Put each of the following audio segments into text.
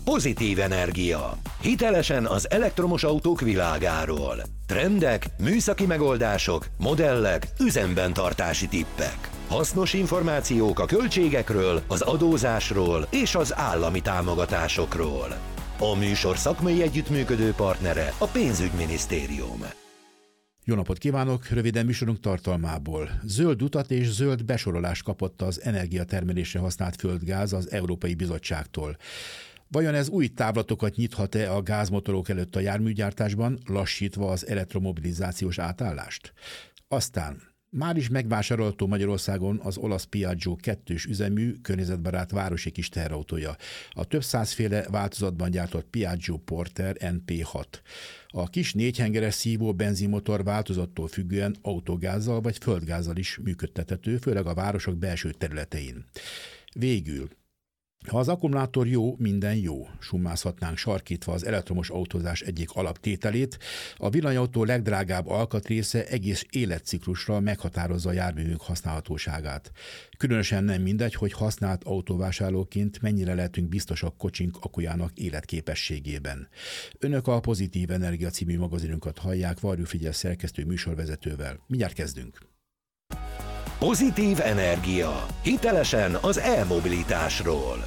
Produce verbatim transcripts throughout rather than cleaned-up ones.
Pozitív Energia. Hitelesen az elektromos autók világáról. Trendek, műszaki megoldások, modellek, üzemben tartási tippek. Hasznos információk a költségekről, az adózásról és az állami támogatásokról. A műsor szakmai együttműködő partnere a Pénzügyminisztérium. Jó napot kívánok! Röviden műsorunk tartalmából. Zöld utat és zöld besorolást kapott az energiatermelésre használt földgáz az Európai Bizottságtól. Vajon ez új távlatokat nyithat-e a gázmotorok előtt a járműgyártásban, lassítva az elektromobilizációs átállást? Aztán már is megvásárolható Magyarországon az olasz Piaggio kettős üzemű, környezetbarát városi kis teherautója. A több százféle változatban gyártott Piaggio Porter en pé hat. A kis négyhengeres szívó benzinmotor változattól függően autógázzal vagy földgázzal is működtethető, főleg a városok belső területein. Végül, ha az akkumulátor jó, minden jó. Summázhatnánk sarkítva az elektromos autózás egyik alaptételét, a villanyautó legdrágább alkatrésze egész életciklusra meghatározza a járművünk használhatóságát. Különösen nem mindegy, hogy használt autóvásárlóként mennyire lehetünk biztosak kocsink akujának életképességében. Önök a Pozitív Energia című magazinunkat hallják Varjú Frigyes szerkesztő műsorvezetővel. Mindjárt kezdünk. Pozitív Energia. Hitelesen az e-mobilitásról.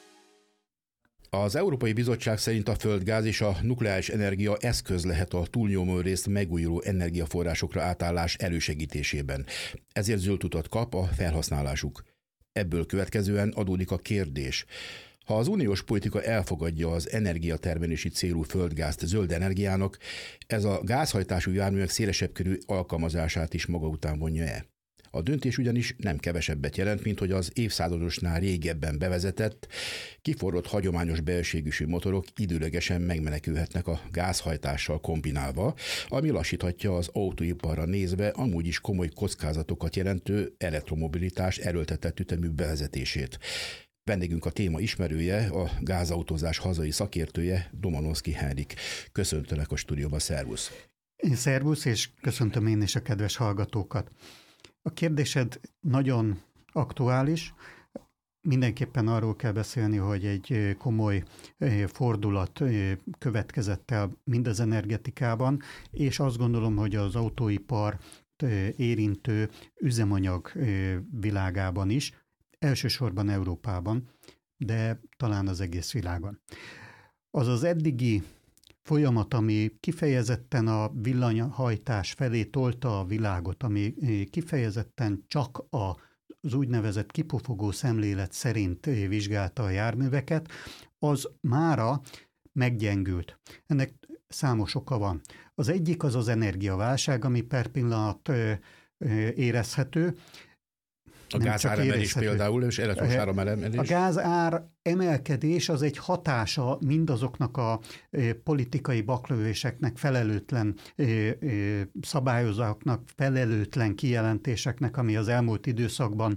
Az Európai Bizottság szerint a földgáz és a nukleáris energia eszköz lehet a túlnyomó részt megújuló energiaforrásokra átállás elősegítésében. Ezért zöld utat kap a felhasználásuk. Ebből következően adódik a kérdés. Ha az uniós politika elfogadja az energiatermelési célú földgázt zöld energiának, ez a gázhajtású járművek szélesebb körű alkalmazását is maga után vonja-e? A döntés ugyanis nem kevesebbet jelent, mint hogy az évszázadosnál régebben bevezetett, kiforrott hagyományos belségűsű motorok időlegesen megmenekülhetnek a gázhajtással kombinálva, ami lassíthatja az autóiparra nézve amúgy is komoly kockázatokat jelentő elektromobilitás erőltetett ütemű bevezetését. Vendégünk a téma ismerője, a gázautózás hazai szakértője, Domanowski Henrik. Köszöntelek a stúdióba, szervusz! Szervusz, és köszöntöm én is a kedves hallgatókat. A kérdésed nagyon aktuális. Mindenképpen arról kell beszélni, hogy egy komoly fordulat következett el mind az energetikában, és azt gondolom, hogy az autóipar érintő üzemanyag világában is, elsősorban Európában, de talán az egész világon. Az az eddigi folyamat, ami kifejezetten a villanyhajtás felé tolta a világot, ami kifejezetten csak az úgynevezett kipufogó szemlélet szerint vizsgálta a járműveket, az mára meggyengült. Ennek számos oka van. Az egyik az az energiaválság, ami per pillanat érezhető. A gázáremelés például, és elektromos áramemelés. A gázár emelkedés az egy hatása mindazoknak a politikai baklövéseknek, felelőtlen szabályozóknak, felelőtlen kijelentéseknek, ami az elmúlt időszakban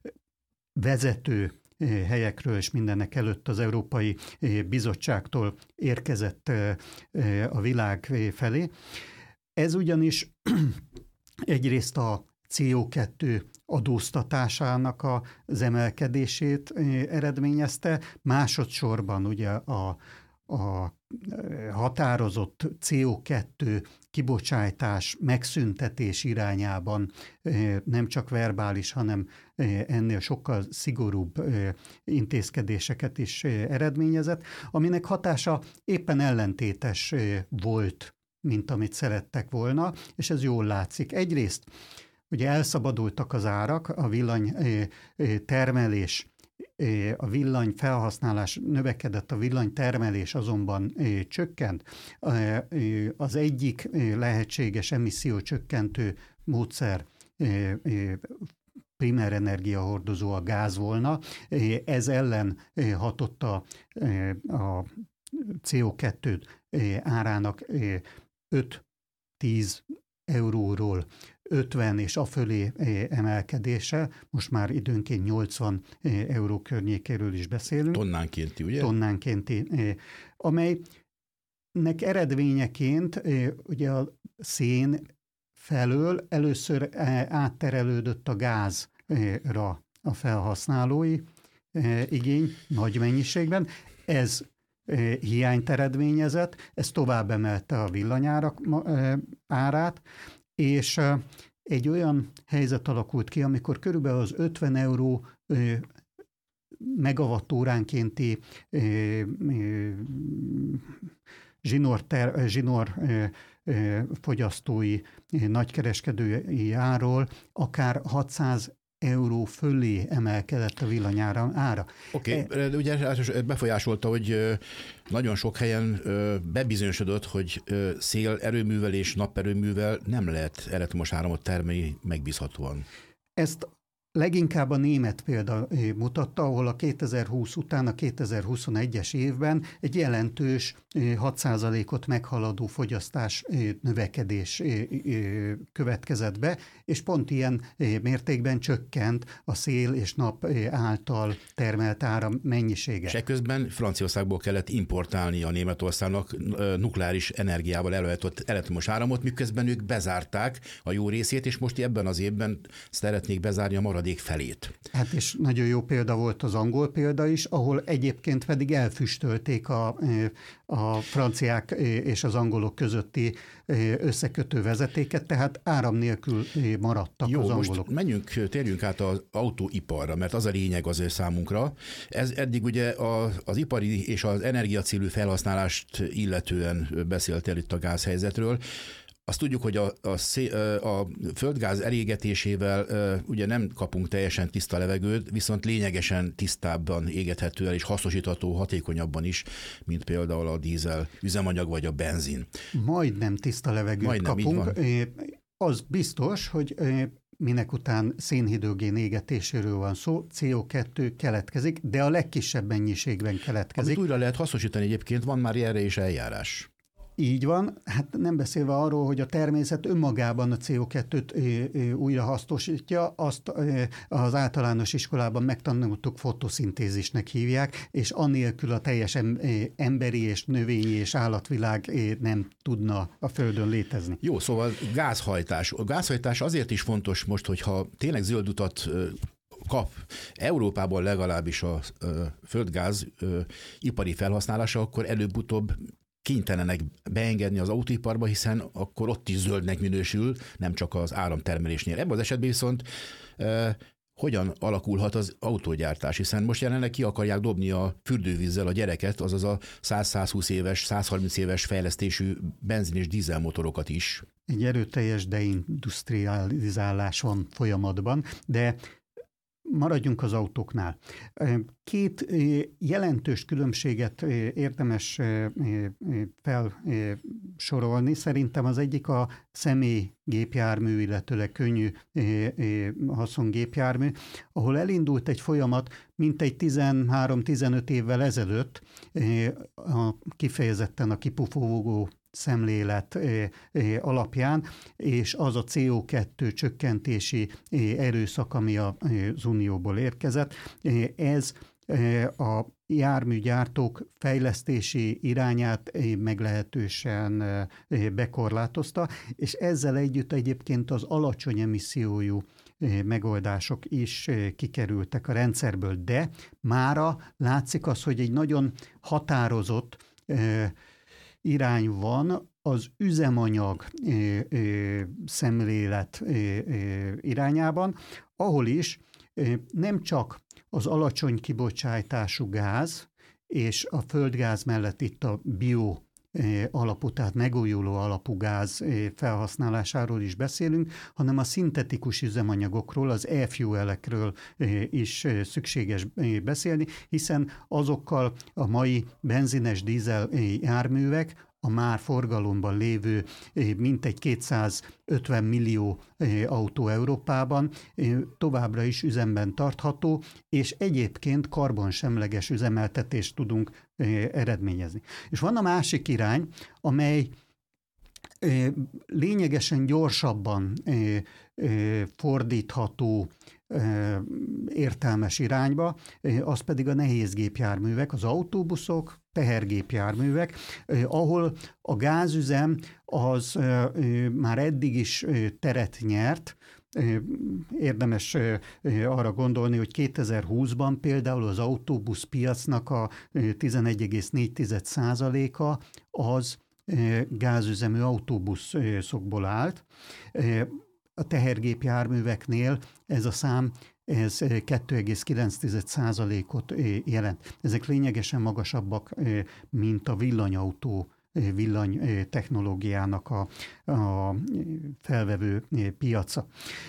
vezető helyekről és mindenek előtt az Európai Bizottságtól érkezett a világ felé. Ez ugyanis egyrészt a cé o kettő adóztatásának az emelkedését eredményezte, másodszorban ugye a, a határozott cé o kettő kibocsátás megszüntetés irányában nem csak verbális, hanem ennél sokkal szigorúbb intézkedéseket is eredményezett, aminek hatása éppen ellentétes volt, mint amit szerettek volna, és ez jól látszik. Egyrészt ugye elszabadultak az árak, a villany termelés, a villany felhasználás növekedett, a villany termelés azonban csökkent. Az egyik lehetséges emissziócsökkentő módszer primer energiahordozó a gáz volna. Ez ellen hatott a, a cé o kettő árának öt-tíz euróról ötven és afölé emelkedése, most már időnként nyolcvan euró környékéről is beszélünk. Tonnánkénti, ugye? Tonnánkénti, amelynek eredményeként ugye a szén felől először átterelődött a gázra a felhasználói igény nagy mennyiségben. Ez hiányt eredményezett, ez tovább emelte a villanyárak árát, és egy olyan helyzet alakult ki, amikor körülbelül az ötven euró megawattóránkénti zsinór, ter, zsinór fogyasztói nagykereskedői áról akár hatszáz euró fölé emelkedett a villanyára ára. Oké, okay. e... ugye befolyásolta, hogy nagyon sok helyen bebizonyosodott, hogy szél erőművel és naperőművel nem lehet elektromos áramot termelni megbízhatóan. Ezt leginkább a német példa mutatta, ahol a kétezer-húsz után a kétezer-huszonegyes évben egy jelentős hat százalékot meghaladó fogyasztás növekedés következett be, és pont ilyen mértékben csökkent a szél és nap által termelt áram mennyisége. És ekközben Franciaországból kellett importálni a Németországnak nukleáris energiával előállított elektromos áramot, miközben ők bezárták a jó részét, és most ebben az évben szeretnék bezárni a maradék felét. Hát és nagyon jó példa volt az angol példa is, ahol egyébként pedig elfüstölték a, a franciák és az angolok közötti összekötő vezetéket, tehát áram nélkül maradtak jó, az angolok. Most menjünk, térjünk át az autóiparra, mert az a lényeg az ő számunkra. Ez eddig ugye a, az ipari és az energiacélű felhasználást illetően beszélt itt a gázhelyzetről. Azt tudjuk, hogy a, a, szé, a földgáz elégetésével ugye nem kapunk teljesen tiszta levegőt, viszont lényegesen tisztábban égethető el és hasznosítható hatékonyabban is, mint például a dízel üzemanyag vagy a benzin. Majdnem tiszta levegőt Majdnem, kapunk. Az biztos, hogy minek után szénhidrogén égetéséről van szó, cé o kettő keletkezik, de a legkisebb mennyiségben keletkezik. Amit újra lehet hasznosítani egyébként, van már erre is eljárás. Így van, hát nem beszélve arról, hogy a természet önmagában a cé o kettőt újra hasznosítja, azt az általános iskolában megtanultuk, fotoszintézisnek hívják, és anélkül a teljes emberi és növényi és állatvilág nem tudna a Földön létezni. Jó, szóval gázhajtás. A gázhajtás azért is fontos most, hogyha tényleg zöld utat kap Európában legalábbis a földgáz ipari felhasználása, akkor előbb-utóbb kénytelenek beengedni az autóiparba, hiszen akkor ott is zöldnek minősül, nem csak az áramtermelésnél. Ebben az esetben viszont e, hogyan alakulhat az autógyártás, hiszen most jelenleg ki akarják dobni a fürdővízzel a gyereket, azaz a száz-százhúsz éves, százharminc éves fejlesztésű benzin- és dízelmotorokat is. Egy erőteljes deindustrializálás van folyamatban, de maradjunk az autóknál. Két jelentős különbséget érdemes felsorolni. Szerintem az egyik a személygépjármű, illetőleg könnyű haszongépjármű, ahol elindult egy folyamat mintegy tizenhárom-tizenöt évvel ezelőtt, kifejezetten a kipufogó szemlélet alapján, és az a cé o kettő csökkentési erőszak, ami az Unióból érkezett, ez a járműgyártók fejlesztési irányát meglehetősen bekorlátozta, és ezzel együtt egyébként az alacsony emissziójú megoldások is kikerültek a rendszerből, de mára látszik az, hogy egy nagyon határozott irány van az üzemanyag ö, ö, szemlélet ö, ö, irányában, ahol is ö, nem csak az alacsony kibocsátású gáz, és a földgáz mellett itt a bio alapú, tehát megújuló alapú gáz felhasználásáról is beszélünk, hanem a szintetikus üzemanyagokról, az e-fuelekről is szükséges beszélni, hiszen azokkal a mai benzines dízel járművek a már forgalomban lévő mintegy kétszázötven millió autó Európában továbbra is üzemben tartható, és egyébként karbonsemleges üzemeltetést tudunk eredményezni. És van a másik irány, amely lényegesen gyorsabban fordítható értelmes irányba, az pedig a nehézgépjárművek, az autóbuszok, tehergépjárművek, ahol a gázüzem az már eddig is teret nyert, érdemes arra gondolni, hogy kétezer-húszban például az autóbuszpiacnak a tizenegy egész négy százaléka az gázüzemű autóbuszokból állt. A tehergépjárműveknél ez a szám ez kettő egész kilenc százalékot jelent. Ezek lényegesen magasabbak, mint a villanyautó villany technológiának a, a felvevő piaca.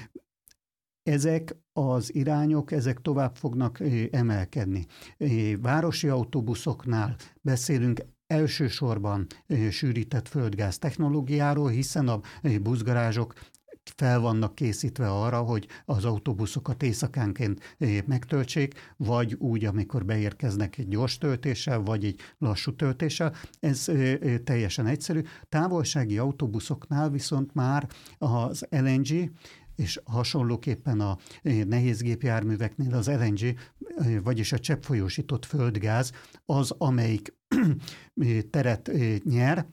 Ezek az irányok, ezek tovább fognak emelkedni. Városi autóbuszoknál beszélünk elsősorban sűrített földgáz technológiáról, hiszen a buszgarázsok fel vannak készítve arra, hogy az autóbuszokat éjszakánként megtöltsék, vagy úgy, amikor beérkeznek egy gyors töltéssel, vagy egy lassú töltéssel. Ez teljesen egyszerű. Távolsági autóbuszoknál viszont már az el en gé, és hasonlóképpen a nehézgépjárműveknél az el en gé, vagyis a cseppfolyósított földgáz az, amelyik teret nyer,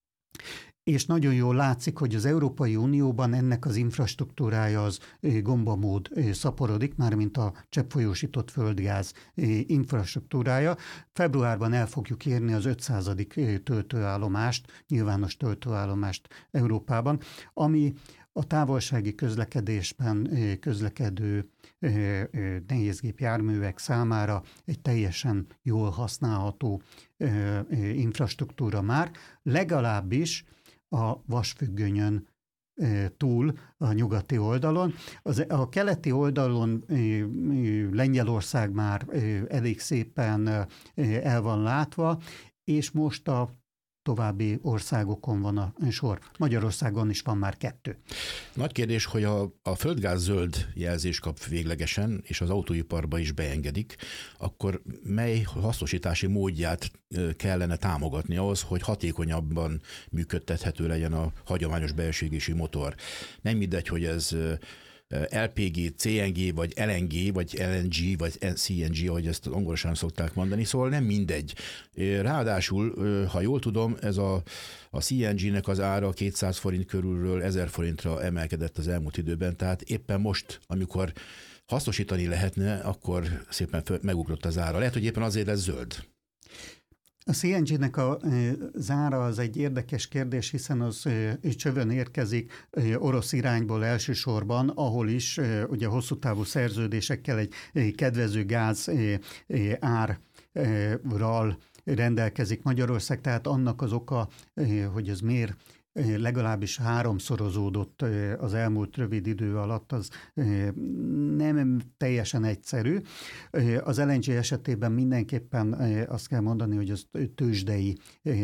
és nagyon jól látszik, hogy az Európai Unióban ennek az infrastruktúrája az gombamód szaporodik, mármint a cseppfolyósított földgáz infrastruktúrája. Februárban el fogjuk érni az ötszázadik töltőállomást, nyilvános töltőállomást Európában, ami a távolsági közlekedésben közlekedő nehézgépjárművek számára egy teljesen jól használható infrastruktúra már, legalábbis a vasfüggönyön túl a nyugati oldalon. Az, a keleti oldalon Lengyelország már elég szépen el van látva, és most a további országokon van a sor. Magyarországon is van már kettő. Nagy kérdés, hogy a, a földgáz zöld jelzést kap véglegesen, és az autóiparba is beengedik, akkor mely hasznosítási módját kellene támogatni ahhoz, hogy hatékonyabban működtethető legyen a hagyományos belső égésű motor? Nem mindegy, hogy ez el pé gé, cé en gé, vagy el en gé, vagy el en gé, vagy cé en gé, ahogy ezt angolosan szokták mondani, szóval nem mindegy. Ráadásul, ha jól tudom, ez a, a cé en gé-nek az ára kétszáz forint körülről ezer forintra emelkedett az elmúlt időben, tehát éppen most, amikor hasznosítani lehetne, akkor szépen megugrott az ára. Lehet, hogy éppen azért lesz zöld. A cé en gé-nek a zára az egy érdekes kérdés, hiszen az csövön érkezik orosz irányból elsősorban, ahol is ugye hosszú távú szerződésekkel egy kedvező gáz árral rendelkezik Magyarország, tehát annak az oka, hogy ez miért legalábbis háromszorozódott az elmúlt rövid idő alatt, az nem teljesen egyszerű. Az el en gé esetében mindenképpen azt kell mondani, hogy az tőzsdei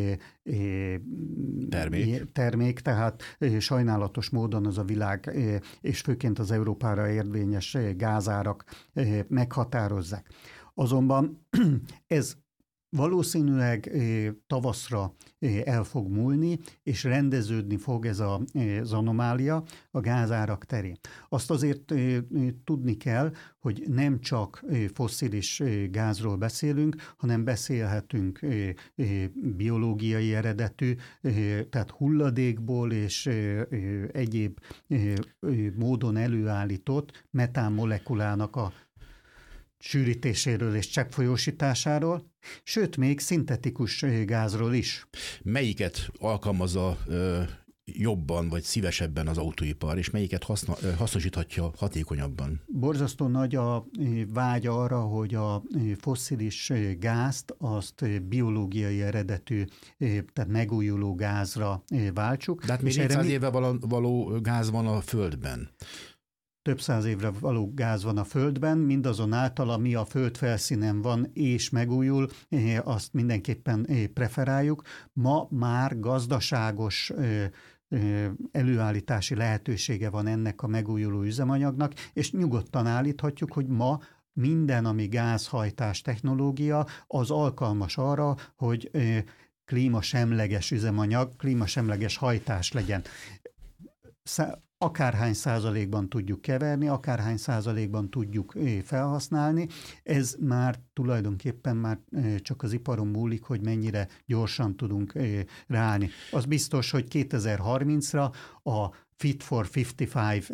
termék, termék tehát sajnálatos módon az a világ, és főként az Európára érvényes gázárak meghatározzák. Azonban ez valószínűleg tavaszra el fog múlni, és rendeződni fog ez a, az anomália a gázárak terén. Azt azért tudni kell, hogy nem csak fosszilis gázról beszélünk, hanem beszélhetünk biológiai eredetű, tehát hulladékból és egyéb módon előállított metánmolekulának a sűrítéséről és cseppfolyósításáról, sőt, még szintetikus gázról is. Melyiket alkalmazza jobban vagy szívesebben az autóipar, és melyiket haszna, hasznosíthatja hatékonyabban? Borzasztó nagy a vágy arra, hogy a fosszilis gázt azt biológiai eredetű, tehát megújuló gázra váltsuk. De hát még négyszáz éve való, való gáz van a Földben. Több száz évre való gáz van a Földben, mindazonáltal, ami a Föld felszínen van és megújul, azt mindenképpen preferáljuk. Ma már gazdaságos előállítási lehetősége van ennek a megújuló üzemanyagnak, és nyugodtan állíthatjuk, hogy ma minden, ami gázhajtás technológia, az alkalmas arra, hogy klímasemleges üzemanyag, klímasemleges hajtás legyen. Akárhány százalékban tudjuk keverni, akárhány százalékban tudjuk felhasználni, ez már tulajdonképpen már csak az iparon múlik, hogy mennyire gyorsan tudunk ráállni. Az biztos, hogy kétezer-harmincra a Fit for ötvenöt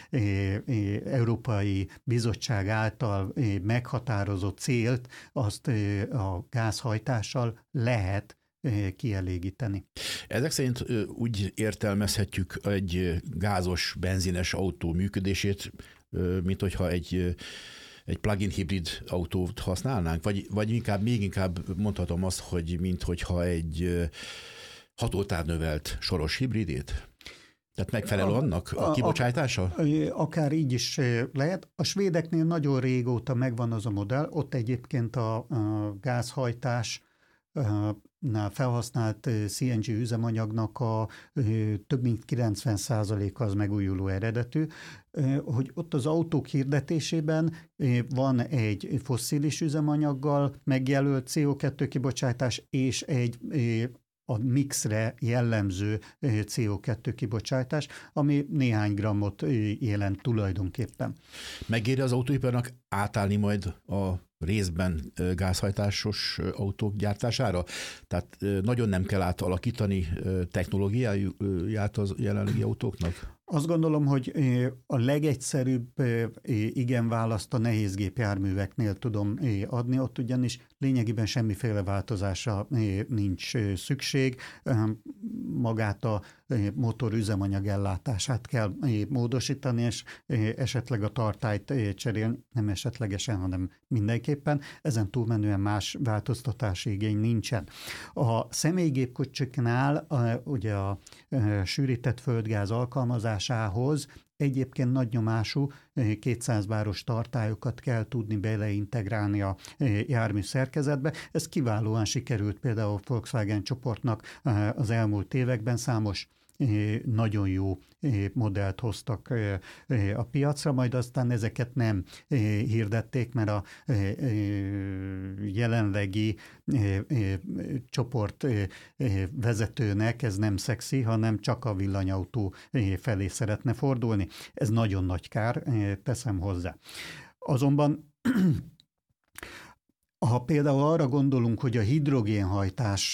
Európai Bizottság által meghatározott célt, azt a gázhajtással lehet kielégíteni. Ezek szerint úgy értelmezhetjük egy gázos, benzines autó működését, mint hogyha egy, egy plug-in hibrid autót használnánk, vagy, vagy inkább, még inkább mondhatom azt, hogy mint hogyha egy hatótávnövelt soros hibridét? Tehát megfelelő annak a kibocsátása? Akár így is lehet. A svédeknél nagyon régóta megvan az a modell, ott egyébként a, a gázhajtás nál felhasznált cé en gé üzemanyagnak a több mint kilencven százaléka az megújuló eredetű, hogy ott az autók hirdetésében van egy fosszilis üzemanyaggal megjelölt cé o kettő kibocsátás és egy a mixre jellemző cé o kettő kibocsátás, ami néhány grammot jelent tulajdonképpen. Megéri az autóiparnak átállni majd a részben gázhajtásos autók gyártására? Tehát nagyon nem kell átalakítani technológiáját az jelenlegi autóknak? Azt gondolom, hogy a legegyszerűbb igen választ a nehézgépjárműveknél tudom adni, ott ugyanis lényegében semmiféle változásra nincs szükség. Magát a motor üzemanyag ellátását kell módosítani, és esetleg a tartályt cserélni, nem esetlegesen, hanem mindenképpen. Ezen túlmenően más változtatási igény nincsen. A személygépkocsiknál ugye a sűrített földgáz alkalmazásához egyébként nagy nyomású kétszáz báros tartályokat kell tudni beleintegrálni a jármű szerkezetbe. Ez kiválóan sikerült például a Volkswagen csoportnak az elmúlt években, számos nagyon jó modellt hoztak a piacra, majd aztán ezeket nem hirdették, mert a jelenlegi csoport vezetőnek ez nem szexi, hanem csak a villanyautó felé szeretne fordulni. Ez nagyon nagy kár, teszem hozzá. Azonban ha például arra gondolunk, hogy a hidrogénhajtás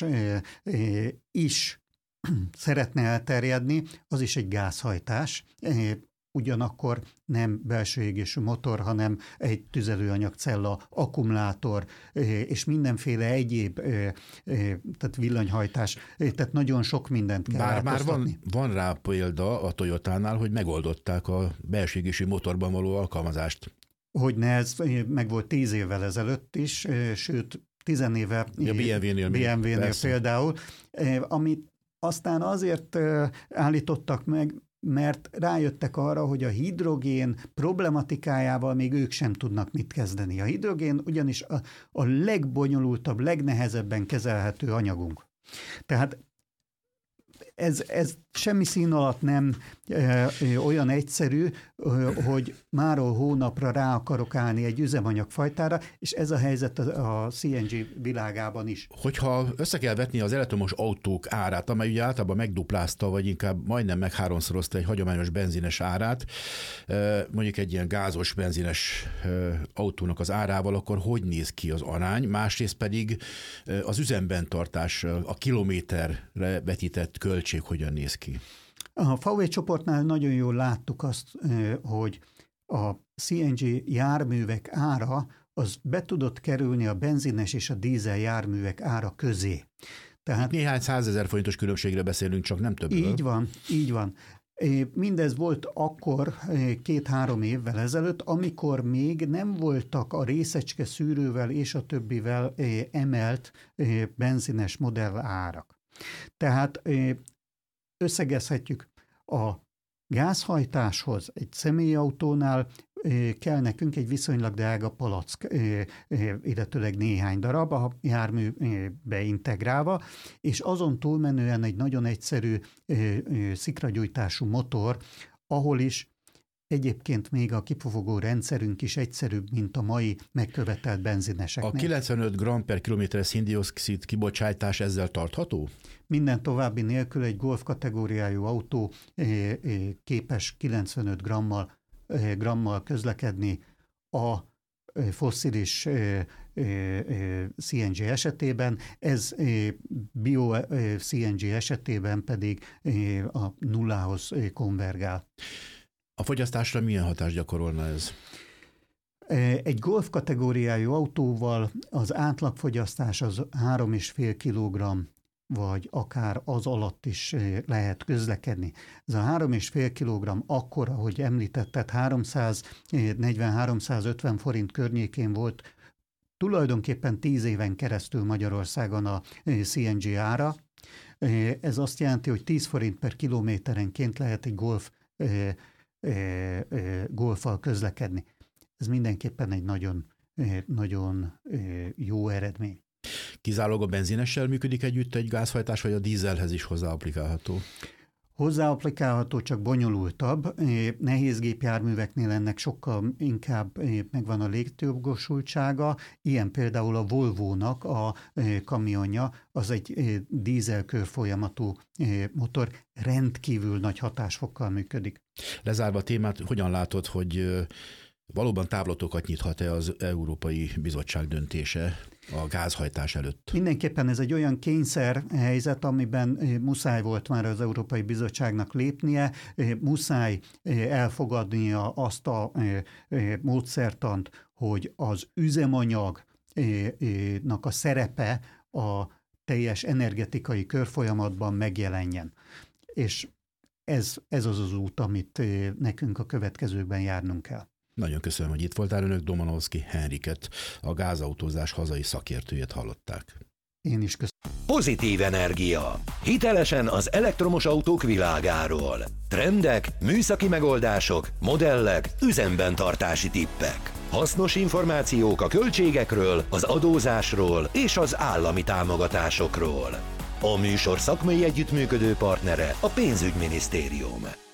is szeretne elterjedni, az is egy gázhajtás, ugyanakkor nem belső égésű motor, hanem egy tüzelőanyagcella, akkumulátor és mindenféle egyéb, tehát villanyhajtás, tehát nagyon sok mindent kell Bár már van, változtatni. van rá példa a Toyotánál, hogy megoldották a belső égésű motorban való alkalmazást. Hogyne, ez meg volt tíz évvel ezelőtt is, sőt, tizenéve A bé em vé-nél, bé em vé-nél például, amit aztán azért állítottak meg, mert rájöttek arra, hogy a hidrogén problematikájával még ők sem tudnak mit kezdeni. A hidrogén ugyanis a, a legbonyolultabb, legnehezebben kezelhető anyagunk. Tehát ez, ez semmi szín alatt nem e, e, olyan egyszerű, e, hogy máról hónapra rá akarok állni egy üzemanyagfajtára, és ez a helyzet a, a cé en gé világában is. Hogyha össze kell vetni az elektromos autók árát, amely ugye általában megduplázta, vagy inkább majdnem meg háromszorozta egy hagyományos benzines árát, mondjuk egy ilyen gázos benzines autónak az árával, akkor hogy néz ki az arány? Másrészt pedig az üzemben tartás, a kilométerre vetített költség hogyan néz ki? A vé vé csoportnál nagyon jól láttuk azt, hogy a cé en gé járművek ára az be tudott kerülni a benzines és a dízel járművek ára közé. Tehát néhány százezer forintos különbségre beszélünk, csak nem többről. Így van, így van. Mindez volt akkor két-három évvel ezelőtt, amikor még nem voltak a részecske szűrővel és a többivel emelt benzines modell árak. Tehát összegezhetjük, a gázhajtáshoz egy személyautónál kell nekünk egy viszonylag drága palack, illetőleg néhány darab a járműbe integrálva, és azon túlmenően egy nagyon egyszerű szikragyújtású motor, ahol is egyébként még a kipufogó rendszerünk is egyszerűbb, mint a mai megkövetelt benzineseknél. A kilencvenöt gramm per kilométer szén-dioxid kibocsátás ezzel tartható? Minden további nélkül egy Golf kategóriájú autó képes kilencvenöt grammal, grammal közlekedni a fosszilis cé en gé esetében, ez bio-cé en gé esetében pedig a nullához konvergál. A fogyasztásra milyen hatást gyakorolna ez? Egy Golf kategóriájú autóval az átlagfogyasztás az három és fél kilogramm, vagy akár az alatt is lehet közlekedni. Ez a három és fél kilogramm akkor, ahogy említetted, háromszáznegyven-háromszázötven forint környékén volt tulajdonképpen tíz éven keresztül Magyarországon a cé en gé ára. Ez azt jelenti, hogy tíz forint per kilométerenként lehet egy Golf, Golffal közlekedni. Ez mindenképpen egy nagyon, nagyon jó eredmény. Kizárólag a benzinessel működik együtt egy gázhajtás, vagy a dízelhez is hozzáaplikálható? Hozzáaplikálható, csak bonyolultabb. Nehéz gépjárműveknél ennek sokkal inkább megvan a létjogosultsága. Ilyen például a Volvo-nak a kamionja, az egy dízelkörfolyamatú motor, rendkívül nagy hatásfokkal működik. Lezárva a témát, hogyan látod, hogy valóban táblatokat nyithat-e az Európai Bizottság döntése a gázhajtás előtt? Mindenképpen ez egy olyan kényszer helyzet, amiben muszáj volt már az Európai Bizottságnak lépnie, muszáj elfogadnia azt a módszertant, hogy az üzemanyagnak a szerepe a teljes energetikai körfolyamatban megjelenjen. És ez, ez az az út, amit nekünk a következőkben járnunk kell. Nagyon köszönöm, hogy itt voltál. Önök Domanovszky Henriket, a gázautózás hazai szakértőjét hallották. Én is köszönöm. Pozitív energia. Hitelesen az elektromos autók világáról. Trendek, műszaki megoldások, modellek, üzemben tartási tippek. Hasznos információk a költségekről, az adózásról és az állami támogatásokról. A műsor szakmai együttműködő partnere a Pénzügyminisztérium.